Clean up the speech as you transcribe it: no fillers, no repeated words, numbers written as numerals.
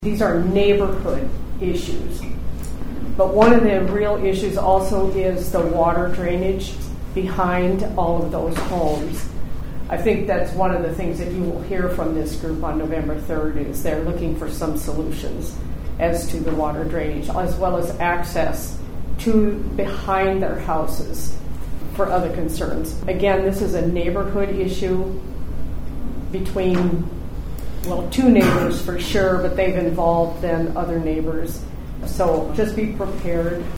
These are neighborhood issues. But one of the real issues also is the water drainage behind all of those homes. I think that's one of the things that you will hear from this group on November 3rd is they're looking for some solutions as to the water drainage, as well as access to behind their houses for other concerns. Again, this is a neighborhood issue between, two neighbors for sure, but they've involved then other neighbors. So just be prepared